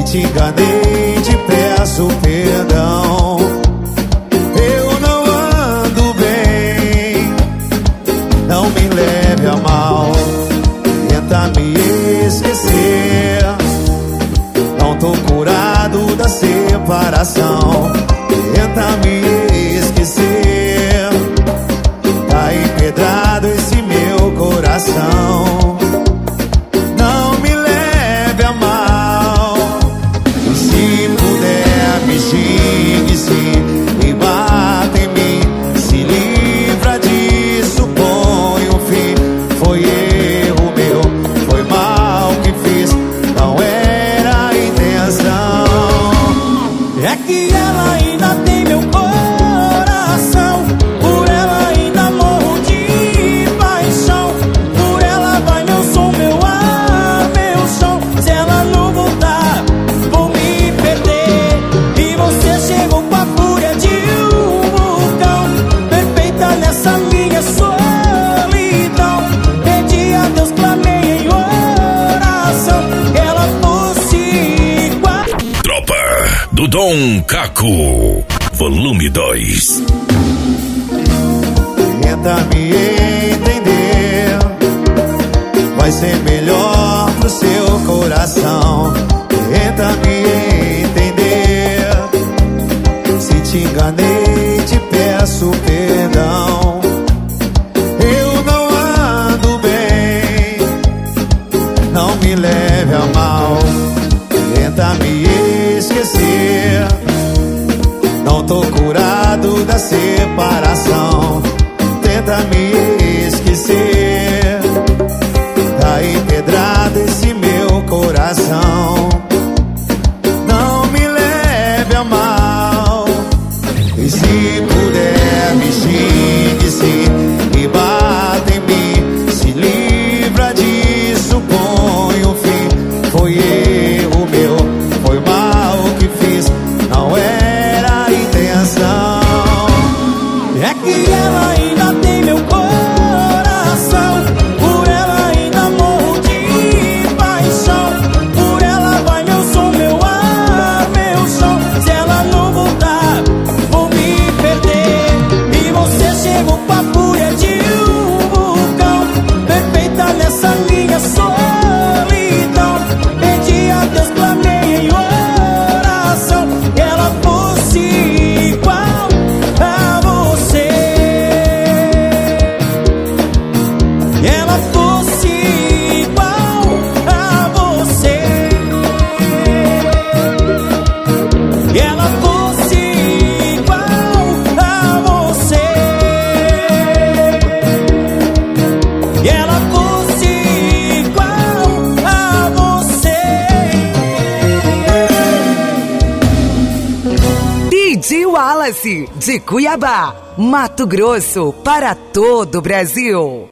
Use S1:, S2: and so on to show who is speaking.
S1: te enganei, te peço perdão. Eu não ando bem, não me leve a mal. Tenta me esquecer, não tô curado da separação. Tenta me esquecer, tá empedrado esse meu coração. Não me leve a mal, e se puder me xingue sim, e bata em mim, se livra disso, põe um fim. Foi erro meu, foi mal que fiz, não era a intenção. É que ela ainda tem meu coração, por ela ainda morro de paixão. Por ela vai meu som, meu ar, meu chão. Se ela não voltar, vou me perder. E você chegou com a fúria de um vulcão, perfeita nessa minha solidão. Pedi a Deus, clamei em oração, que ela fosse igual.
S2: Tropa do Dom Caco, volume 2.
S1: Tenta me entender, vai ser melhor pro seu coração. Tenta me entender, se te enganei, te peço perdão. Eu não ando bem, não me leve a mal. Tenta me esquecer, não tô curado da separação. Tenta me esquecer, tá empedrado esse meu coração. Não me leve a mal, e se puder me xingue sim, e bata em mim, se livra disso, põe um fim. Foi erro meu, foi mal que fiz, não era a intenção. É que ela ainda tem meu coração, por ela ainda morro de paixão. Por ela vai meu som, meu ar, meu chão. Se ela não voltar, vou me perder. E você chegou com a fúria de um vulcão, perfeita nessa minha solidão. Pedi a Deus, clamei em oração, que ela fosse igual a você. Que ela fosse igual a você. Que ela fosse igual a você. Que ela fosse igual a você.
S3: DJ Wallace, de Cuiabá, Mato Grosso, para todo o Brasil.